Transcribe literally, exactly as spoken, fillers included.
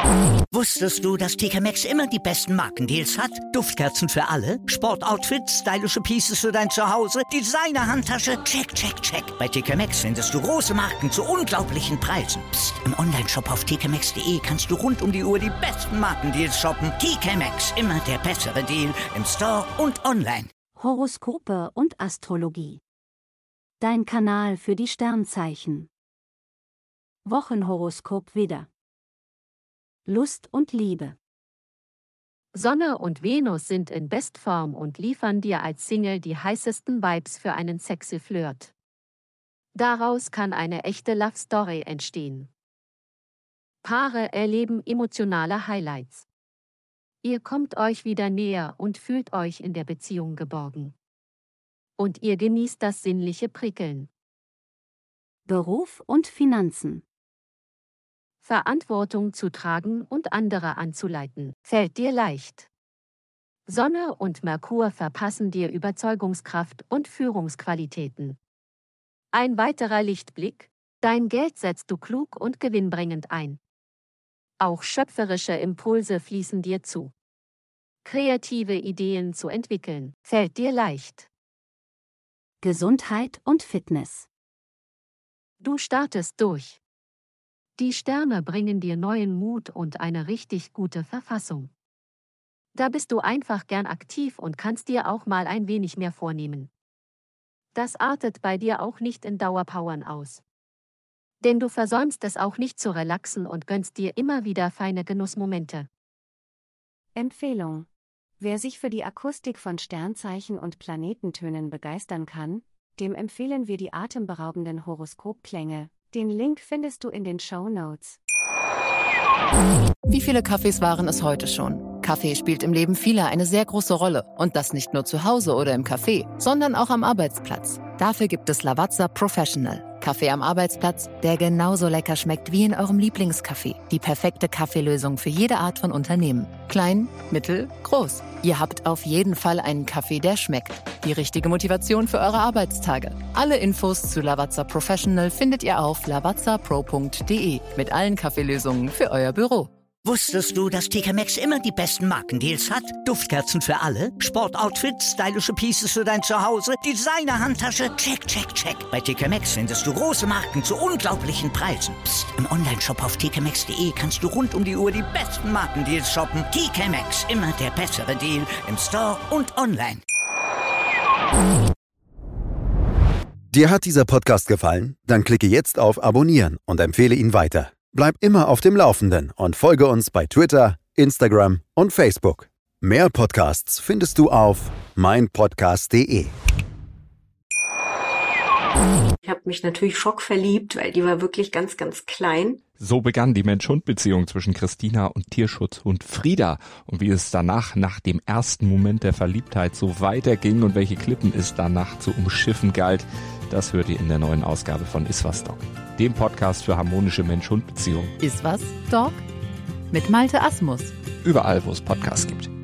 Wusstest du, dass T K Maxx immer die besten Markendeals hat? Duftkerzen für alle, Sportoutfits, stylische Pieces für dein Zuhause, Designer-Handtasche, check, check, check. Bei T K Maxx findest du große Marken zu unglaublichen Preisen. Psst. Im Onlineshop auf t k maxx punkt d e kannst du rund um die Uhr die besten Markendeals shoppen. T K Maxx, immer der bessere Deal im Store und online. Horoskope und Astrologie. Dein Kanal für die Sternzeichen. Wochenhoroskop Widder. Lust und Liebe. Sonne und Venus sind in Bestform und liefern dir als Single die heißesten Vibes für einen sexy Flirt. Daraus kann eine echte Love Story entstehen. Paare erleben emotionale Highlights. Ihr kommt euch wieder näher und fühlt euch in der Beziehung geborgen. Und ihr genießt das sinnliche Prickeln. Beruf und Finanzen. Verantwortung zu tragen und andere anzuleiten, fällt dir leicht. Sonne und Merkur verpassen dir Überzeugungskraft und Führungsqualitäten. Ein weiterer Lichtblick: Dein Geld setzt du klug und gewinnbringend ein. Auch schöpferische Impulse fließen dir zu. Kreative Ideen zu entwickeln, fällt dir leicht. Gesundheit und Fitness. Du startest durch. Die Sterne bringen dir neuen Mut und eine richtig gute Verfassung. Da bist du einfach gern aktiv und kannst dir auch mal ein wenig mehr vornehmen. Das artet bei dir auch nicht in Dauerpowern aus. Denn du versäumst es auch nicht zu relaxen und gönnst dir immer wieder feine Genussmomente. Empfehlung. Wer sich für die Akustik von Sternzeichen und Planetentönen begeistern kann, dem empfehlen wir die atemberaubenden Horoskopklänge. Den Link findest du in den Shownotes. Wie viele Kaffees waren es heute schon? Kaffee spielt im Leben vieler eine sehr große Rolle. Und das nicht nur zu Hause oder im Café, sondern auch am Arbeitsplatz. Dafür gibt es Lavazza Professional. Kaffee am Arbeitsplatz, der genauso lecker schmeckt wie in eurem Lieblingscafé. Die perfekte Kaffeelösung für jede Art von Unternehmen. Klein, mittel, groß. Ihr habt auf jeden Fall einen Kaffee, der schmeckt. Die richtige Motivation für eure Arbeitstage. Alle Infos zu Lavazza Professional findet ihr auf lavazza pro punkt d e mit allen Kaffeelösungen für euer Büro. Wusstest du, dass T K Maxx immer die besten Markendeals hat? Duftkerzen für alle, Sportoutfits, stylische Pieces für dein Zuhause, Designer-Handtasche, check, check, check. Bei T K Maxx findest du große Marken zu unglaublichen Preisen. Psst. Im Onlineshop auf t k maxx punkt d e kannst du rund um die Uhr die besten Markendeals shoppen. T K Maxx, immer der bessere Deal im Store und online. Dir hat dieser Podcast gefallen? Dann klicke jetzt auf Abonnieren und empfehle ihn weiter. Bleib immer auf dem Laufenden und folge uns bei Twitter, Instagram und Facebook. Mehr Podcasts findest du auf mein podcast punkt d e. Ich habe mich natürlich schockverliebt, weil die war wirklich ganz, ganz klein. So begann die Mensch-Hund-Beziehung zwischen Christina und Tierschutzhund Frieda. Und wie es danach, nach dem ersten Moment der Verliebtheit, so weiterging und welche Klippen es danach zu umschiffen galt, das hört ihr in der neuen Ausgabe von Iswas Dog, dem Podcast für harmonische Mensch-Hund-Beziehungen. Iswas Dog? Mit Malte Asmus. Überall, wo es Podcasts gibt.